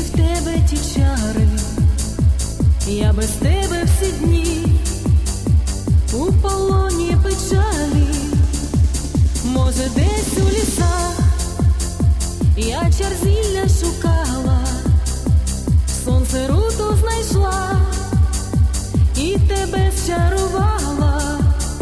в тебе ті чари, я без тебе всі дні у полоні печалі. Може, десь у лісах я чар зілля шукала, сонце руту знайшла і тебе зчарувала.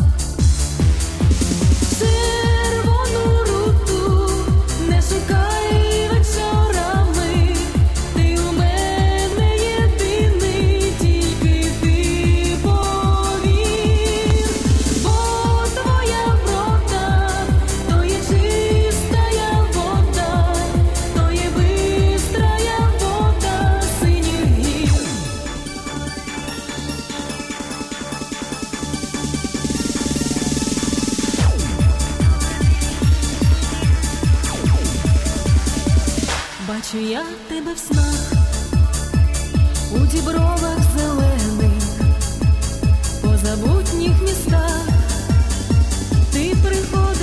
Червону руту не шукай вечорами, ти у мене єдиний, тільки ти повір. Бо твоя врода то є чистая вода, то є бистрая вода синіх гір. Бачу я тебе в снах, у дібровах зелених, по забутніх містах. Ти приходиш